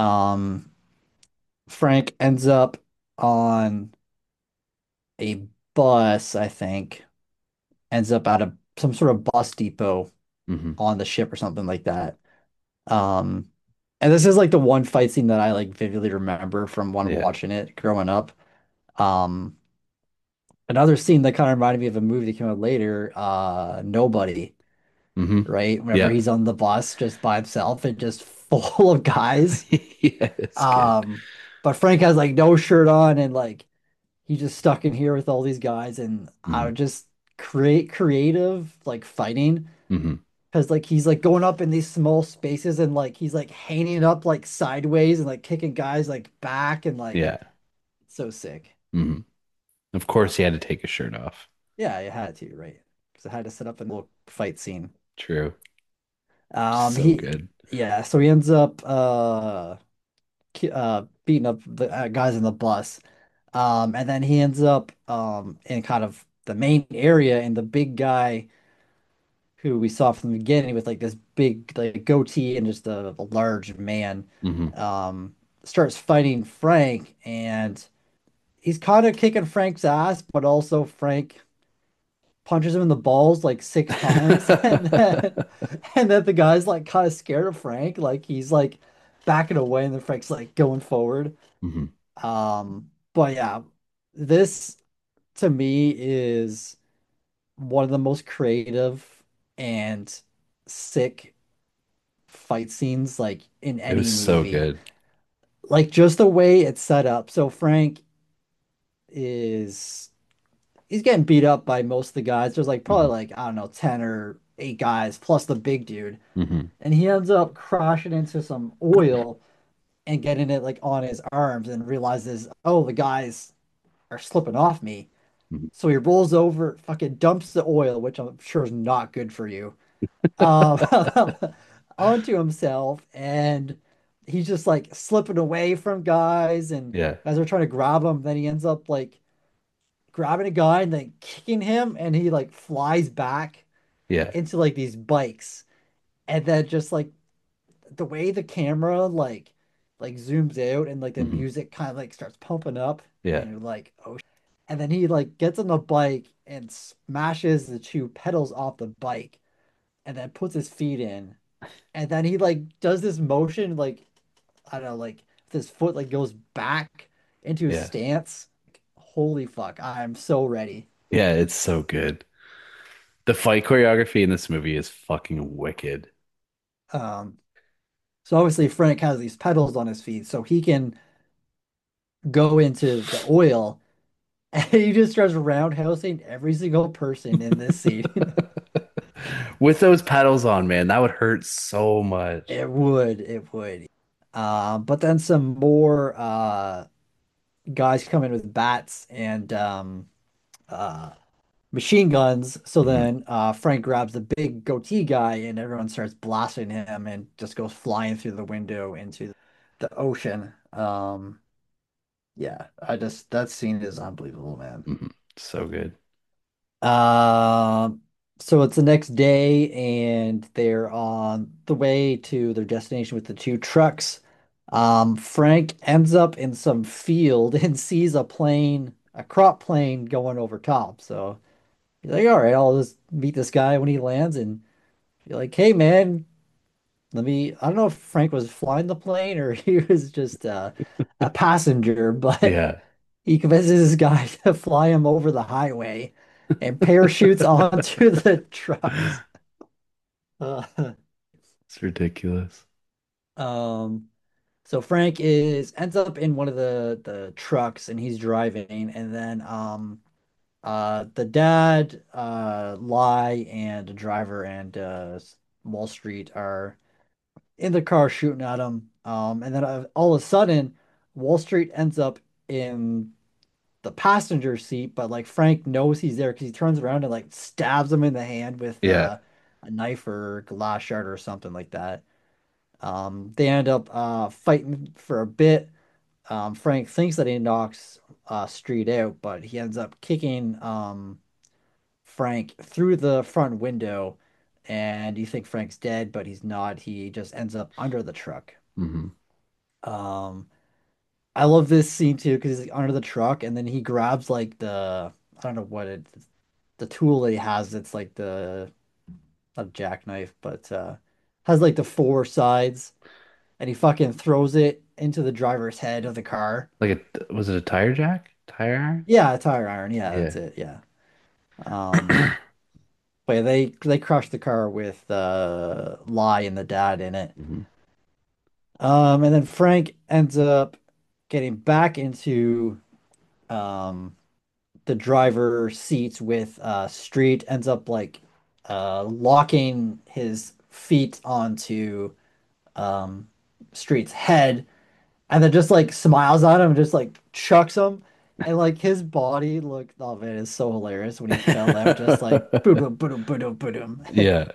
Um, Frank ends up on a bus, I think, ends up at a some sort of bus depot Hmm. on the ship or something like that. Um, and this is like the one fight scene that I like vividly remember from one Yeah. watching it growing up. Um, Another scene that kind of reminded me of a movie that came out later, uh, Nobody, Hmm. right? Whenever Yeah. he's on the bus just by himself and just full of guys. Yeah, it's good. Um, but Frank has like no shirt on and like he's just stuck in here with all these guys and I Hmm. would just create creative like fighting Hmm. because like he's like going up in these small spaces and like he's like hanging up like sideways and like kicking guys like back and like Yeah. so sick. Hmm. Of course, he had to take his shirt off. Yeah, you had to, right? Because I had to set up a little fight scene. True. Um, So he, good. yeah, so he ends up uh, ki- uh beating up the uh, guys in the bus. Um, and then he ends up um in kind of the main area, and the big guy who we saw from the beginning with like this big like goatee and just a, a large man, Hmm. um, starts fighting Frank, and he's kind of kicking Frank's ass, but also Frank punches him in the balls like six times, and then and then the guy's like kind of scared of Frank, like he's like backing away, and then Frank's like going forward. Hmm. Um, but yeah, this to me is one of the most creative and sick fight scenes like in It was any so movie. good. Like just the way it's set up. So Frank is he's getting beat up by most of the guys. There's like probably Hmm. like I don't know, ten or eight guys plus the big dude. Hmm. And he ends up crashing into some oil and getting it like on his arms and realizes, "Oh, the guys are slipping off me." Hmm. So he rolls over, fucking dumps the oil, which I'm sure is not good for you, um, onto himself, and he's just like slipping away from guys, and Yeah. guys are trying to grab him. Then he ends up like grabbing a guy and then kicking him, and he like flies back Yeah. into like these bikes, and then just like the way the camera like like zooms out and like the Hmm. music kind of like starts pumping up, Yeah. and you're like, oh, and then he like gets on the bike and smashes the two pedals off the bike, and then puts his feet in. And then he like does this motion like I don't know, like his foot like goes back into his Yeah. stance. Holy fuck, I'm so ready. Yeah, it's so good. The fight choreography in this movie is fucking wicked. Um, so obviously Frank has these pedals on his feet, so he can go into the oil, and he just starts roundhousing every single person in this scene. With those pedals on, man, that would hurt so much. It would, it would. Um, but then some more uh guys come in with bats and um uh machine guns. So Hmm. then uh, Frank grabs the big goatee guy and everyone starts blasting him and just goes flying through the window into the ocean. Um, yeah, I just that scene is unbelievable, man. Hmm. So good. Um, so it's the next day and they're on the way to their destination with the two trucks. Um, Frank ends up in some field and sees a plane, a crop plane going over top. So he's like, all right, I'll just meet this guy when he lands and be like, hey man, let me I don't know if Frank was flying the plane or he was just uh, a passenger, but Yeah, he convinces this guy to fly him over the highway and parachutes onto the trucks. Uh, it's ridiculous. um, so Frank is ends up in one of the the trucks and he's driving, and then um uh the dad, uh Lie, and the driver and uh Wall Street are in the car shooting at him. Um, and then uh, all of a sudden, Wall Street ends up in the passenger seat, but like Frank knows he's there because he turns around and like stabs him in the hand with Yeah. uh, a knife or glass shard or something like that. Um, they end up uh, fighting for a bit. Um, Frank thinks that he knocks uh, Street out, but he ends up kicking um, Frank through the front window. And you think Frank's dead, but he's not. He just ends up under the truck. Hmm. Um, I love this scene too because he's like under the truck and then he grabs like the I don't know what it the tool that he has. It's like the not a jackknife, but uh has like the four sides, and he fucking throws it into the driver's head of the car. Like a was it a tire jack? Tire iron? Yeah, a tire iron. Yeah, that's Yeah. it. Yeah. Um, but yeah, they they crushed the car with uh Lie and the dad in it. hmm Um, and then Frank ends up getting back into um the driver seat with uh Street, ends up like uh locking his feet onto um Street's head, and then just like smiles at him and just like chucks him. And like his body looked, oh man, it's so hilarious when he fell out, just like boom, boom, boom, boom, boom. Yeah.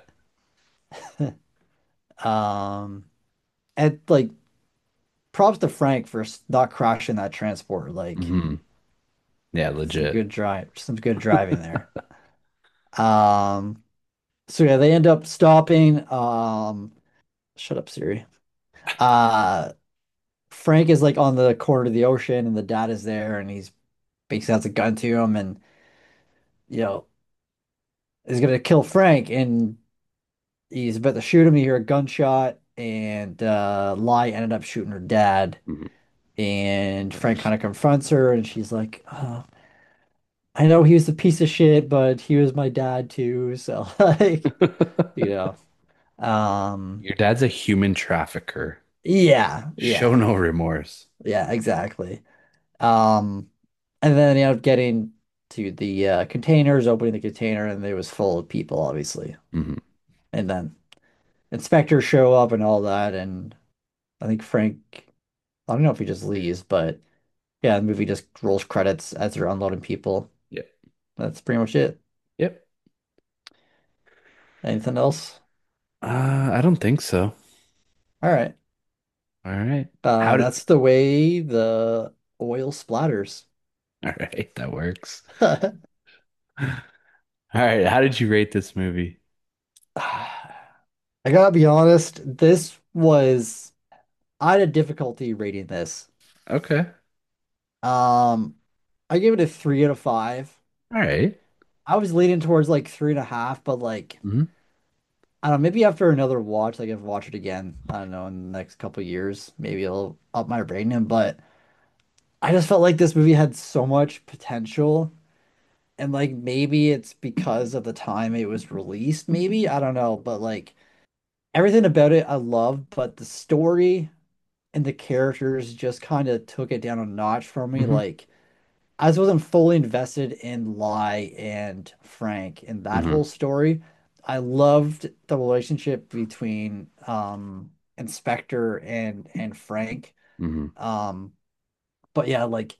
Um, and like props to Frank for s- not crashing that transport. Like hmm Yeah, some legit. good drive, some good driving there. Um, so yeah, they end up stopping. Um, shut up, Siri. Uh, Frank is like on the corner of the ocean, and the dad is there, and he's basically has a gun to him, and you know is gonna kill Frank, and he's about to shoot him. You hear a gunshot, and uh, Lie ended up shooting her dad, Mhm. and Frank kind of confronts her, and she's like, "Oh, I know he was a piece of shit, but he was my dad too." So like, you know, um, Your dad's a human trafficker. yeah, Show yeah, no remorse. yeah, exactly. Um, and then he ended up getting to the uh, containers, opening the container, and it was full of people, obviously. hmm And then inspectors show up and all that, and I think Frank, I don't know if he just leaves, but yeah, the movie just rolls credits as they're unloading people. Yep. That's pretty much it. Yep. Anything else? Uh, I don't think so. All right. All right. Uh, How did that's the way the oil splatters. All right, that works. All right, how did you rate this movie? I gotta be honest, this was I had a difficulty rating this. Okay. Um, I gave it a three out of five. All right. I was leaning towards like three and a half, but like Mm-hmm. I don't know, maybe after another watch, like if I watch it again, I don't know, in the next couple of years, maybe it'll up my rating. But I just felt like this movie had so much potential, and like maybe it's because of the time it was released, maybe I don't know, but like everything about it I love, but the story and the characters just kind of took it down a notch for me. Mm-hmm. Like I just wasn't fully invested in Lie and Frank in that Mm-hmm. whole story. I loved the relationship between um Inspector and and Frank. Mm-hmm. Um, but yeah, like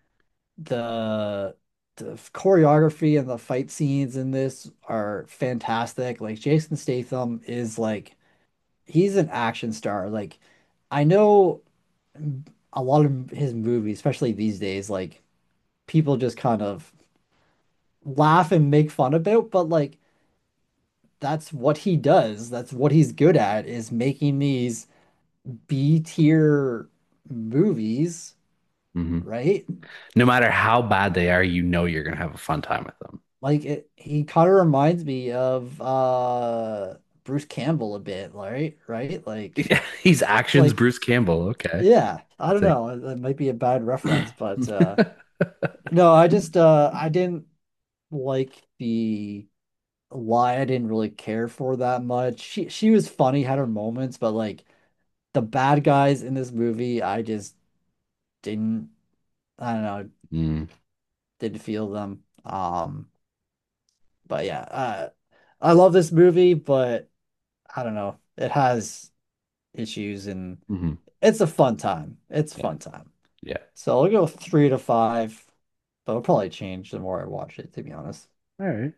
the the choreography and the fight scenes in this are fantastic. Like Jason Statham is like he's an action star. Like I know a lot of his movies, especially these days, like people just kind of laugh and make fun about, but like that's what he does. That's what he's good at is making these B tier movies, Mm-hmm. right? No matter how bad they are, you know you're gonna have a fun time with them. Like it, he kind of reminds me of uh Bruce Campbell a bit, right? Right? Like Yeah, he's actions like Bruce Campbell. Okay. yeah, I I'll don't take. know. That might be a bad reference, but uh no, I just uh I didn't like the Lie. I didn't really care for that much. She she was funny, had her moments, but like the bad guys in this movie, I just didn't I don't know, Mm, didn't feel them. Um, but yeah, uh I love this movie, but I don't know. It has issues and hmm it's a fun time. It's a Yeah. fun time. Yeah. So I'll go three to five, but it'll probably change the more I watch it, to be honest. All right.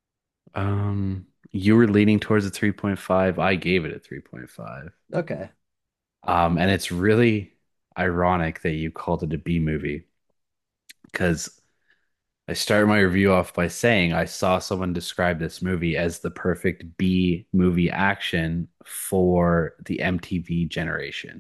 Um, you were leaning towards a three point five. I gave it a three point five. Okay. Um, and it's really ironic that you called it a B movie because I started my review off by saying I saw someone describe this movie as the perfect B movie action for the M T V generation.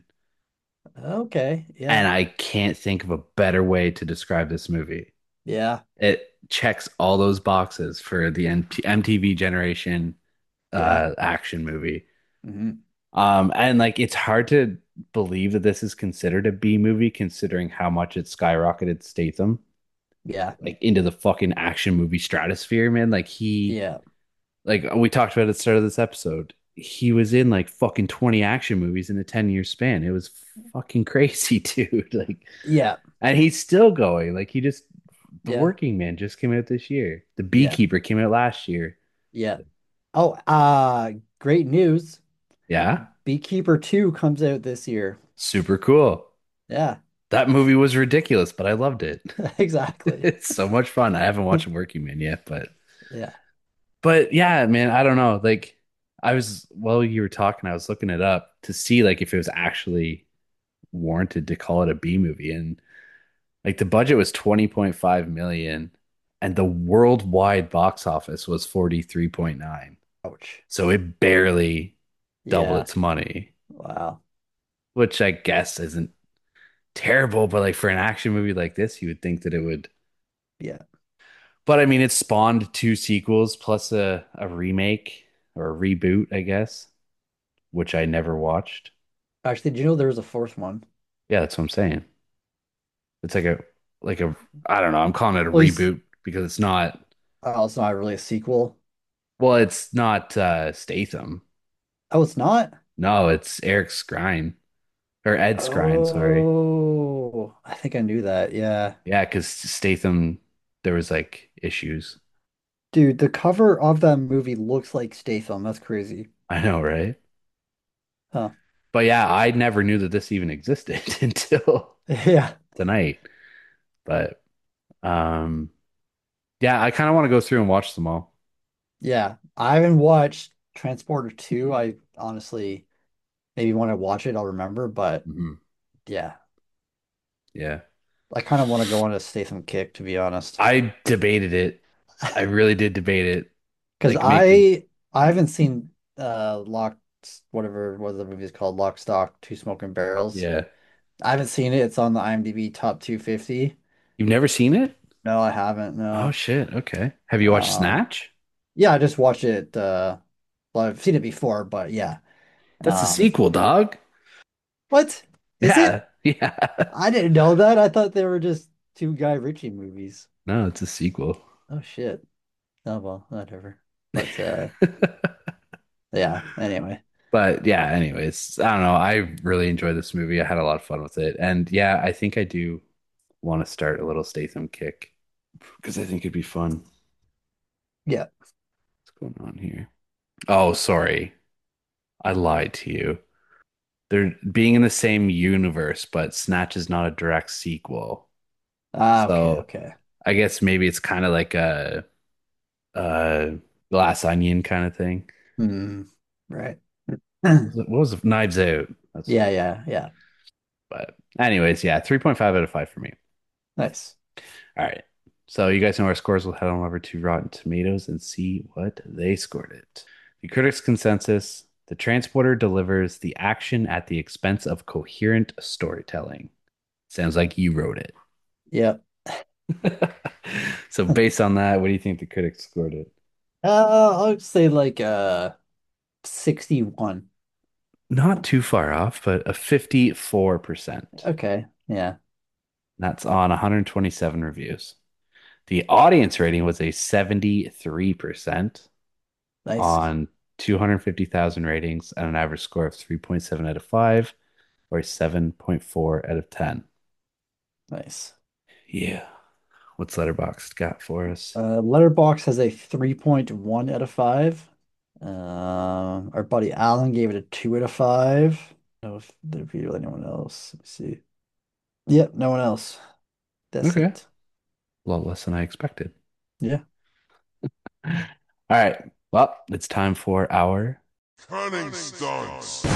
Okay. And Yeah. I can't think of a better way to describe this movie. Yeah. It checks all those boxes for the M T M T V generation Yeah. uh action movie. Hmm. Um, and like it's hard to believe that this is considered a B movie considering how much it skyrocketed Statham Yeah. like into the fucking action movie stratosphere, man. Like he Yeah. like we talked about at the start of this episode. He was in like fucking twenty action movies in a ten year span. It was fucking crazy, dude. Like, Yeah. and he's still going. Like, he just, The Yeah. Working Man just came out this year. The Yeah. Beekeeper came out last year. Yeah. Oh, uh, great news. Yeah. Beekeeper two comes out this year. Super cool. Yeah, That movie was ridiculous, but I loved it. exactly. It's so much fun. I haven't watched Working Man yet, but, Yeah. but yeah, man, I don't know. Like, I was, while you were talking, I was looking it up to see like if it was actually warranted to call it a B movie. And like the budget was twenty point five million and the worldwide box office was forty-three point nine. Ouch. So it barely doubled Yeah. its money, Wow. which I guess isn't terrible, but like for an action movie like this, you would think that it would. Yeah. But I mean, it spawned two sequels plus a, a remake or a reboot, I guess, which I never watched. Actually, did you know there was a fourth one? Yeah, that's what I'm saying. It's like a like a I don't know, I'm calling it a Well, he's, reboot because it's not oh, it's not really a sequel. well, it's not uh Statham. Oh, it's not? No, it's Eric Skrine or Ed Skrine, sorry. Oh, I think I knew that. Yeah. Yeah, because Statham, there was like issues. Dude, the cover of that movie looks like Statham. That's crazy. I know, right? Huh. But yeah, I never knew that this even existed until Yeah. tonight. But um, yeah, I kind of want to go through and watch them all. Yeah. I haven't watched Transporter two. I honestly maybe when I watch it, I'll remember, but Mhm. yeah. Yeah, I kind of want to go on a Statham kick, to be honest. I debated it. I really did debate it, Because like making. I I haven't seen uh Lock whatever what the movie is called, Lock, Stock, Two Smoking Barrels. Yeah, I haven't seen it. It's on the IMDb top two fifty. you've never seen it? No, I haven't. Oh No. shit. Okay. Have you watched Um, Snatch? yeah, I just watched it. Uh, well, I've seen it before, but yeah. That's a Um, sequel, dog. what is it? Yeah, yeah. I didn't know that. I thought they were just two Guy Ritchie movies. No, it's a sequel. Oh shit. Oh well, whatever. But uh, yeah. Anyway, But yeah, anyways, I don't know. I really enjoyed this movie. I had a lot of fun with it. And yeah, I think I do want to start a little Statham kick because I think it'd be fun. yeah. What's going on here? Oh, sorry. I lied to you. They're being in the same universe, but Snatch is not a direct sequel. Ah, okay, So okay. I guess maybe it's kind of like a, a Glass Onion kind of thing. Hmm. Right. What was it? What was it? Knives Out? That's Yeah, yeah, yeah. but anyways, yeah, three point five out of five for me. Nice. All right. So you guys know our scores. We'll head on over to Rotten Tomatoes and see what they scored it. The critics' consensus: The Transporter delivers the action at the expense of coherent storytelling. Sounds like you wrote it. Yep. So based on that, what do you think the critics scored it? Uh, I'll say like uh sixty-one. Not too far off, but a fifty-four percent. Okay. Yeah. That's on one hundred twenty-seven reviews. The audience rating was a seventy-three percent Nice. on two hundred fifty thousand ratings and an average score of three point seven out of five or seven point four out of ten. Nice. Yeah. What's Letterboxd got for us? Uh, Letterbox has a three point one out of five. Um, our buddy Alan gave it a two out of five. I don't know if there'd be anyone else. Let me see. Yep, no one else. That's Okay. it. A lot less than I expected. Yeah. All right. Well, it's time for our. Cunning stunts.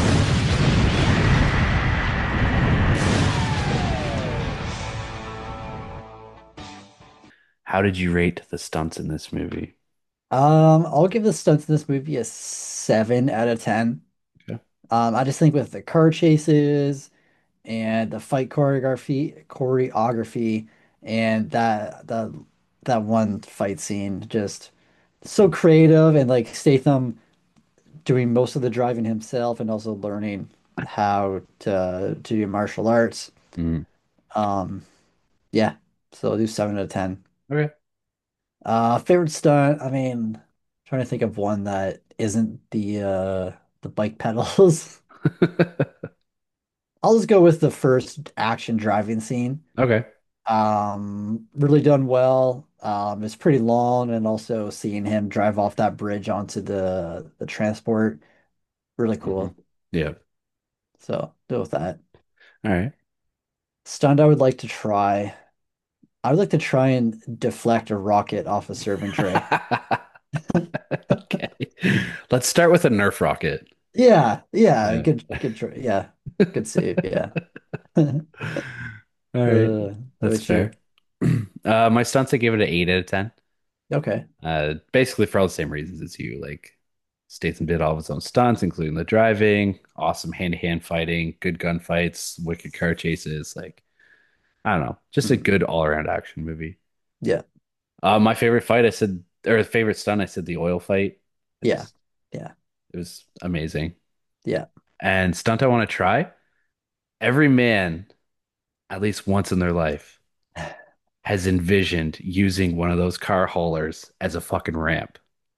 How did you rate the stunts in this movie? Um, I'll give the stunts in this movie a seven out of ten. Okay. Um, I just think with the car chases and the fight choreography, choreography, and that the that one fight scene just so creative, and like Statham doing most of the driving himself and also learning how to to do martial arts. Mm. Um, yeah, so I'll do seven out of ten. Okay. Uh, favorite stunt, I mean, trying to think of one that isn't the uh the bike pedals. I'll just go with the first action driving scene. Okay. Um, really done well. Um, it's pretty long, and also seeing him drive off that bridge onto the the transport, really Hmm. cool. Yeah. So go with that. All right. Stunt I would like to try. I would like to try and deflect a rocket off a serving tray. Okay. Let's start with a Nerf rocket. Yeah, yeah, Yeah. good, good try. Yeah, good save. Yeah. All right. Uh, what That's about you? fair. Uh, my stunts, I gave it an eight out of ten. Okay. Uh, basically for all the same reasons as you. Like Statham did all of his own stunts, including the driving, awesome hand-to-hand fighting, good gunfights, wicked car chases. Like, I don't know, just a Mhm. good all-around action movie. Yeah, Uh, my favorite fight, I said, or favorite stunt, I said the oil fight. I yeah, just, yeah, it was amazing. yeah, And stunt I want to try, every man, at least once in their life, has envisioned using one of those car haulers as a fucking ramp.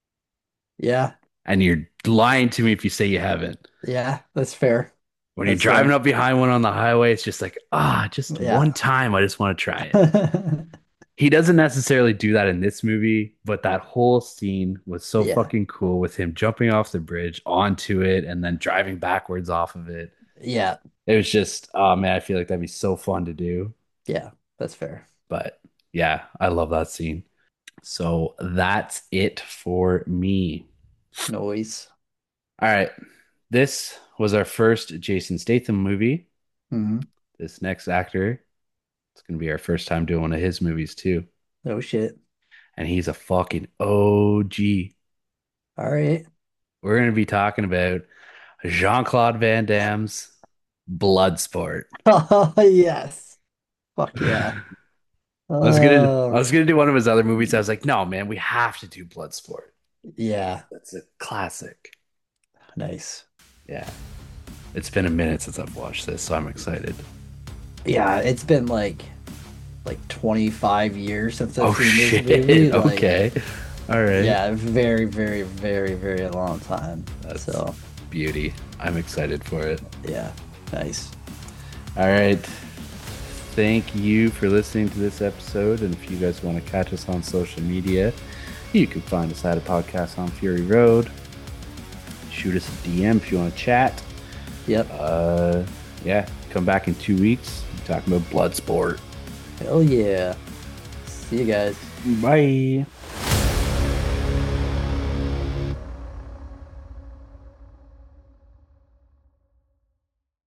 yeah, And you're lying to me if you say you haven't. yeah. That's fair. When you're That's driving fair. up behind one on the highway, it's just like, ah, just one Yeah. time, I just want to try it. He doesn't necessarily do that in this movie, but that whole scene was so Yeah, fucking cool with him jumping off the bridge onto it and then driving backwards off of it. yeah, It was just, oh man, I feel like that'd be so fun to do. yeah. That's fair. But yeah, I love that scene. So that's it for me. Noise. All right. This was our first Jason Statham movie. Hmm. This next actor, it's going to be our first time doing one of his movies too. No shit. And he's a fucking O G. All right. We're going to be talking about Jean-Claude Van Damme's Bloodsport. Oh, yes. Fuck yeah. I was gonna I Oh, was gonna do one of his other movies. I was like, no, man, we have to do Bloodsport. yeah. That's a classic. Nice. Yeah. It's been a minute since I've watched this, so I'm excited. Yeah, it's been like like twenty-five years since I've Oh seen this movie. shit. Like, Okay. All right. yeah, very, very, very, very long time. That's So, beauty. I'm excited for it. yeah, nice. All right. Thank you for listening to this episode. And if you guys want to catch us on social media, you can find us at a podcast on Fury Road. Shoot us a D M if you want to chat. Yep. Uh, yeah, come back in two weeks. Talking about Bloodsport. Hell yeah. See you guys. Bye.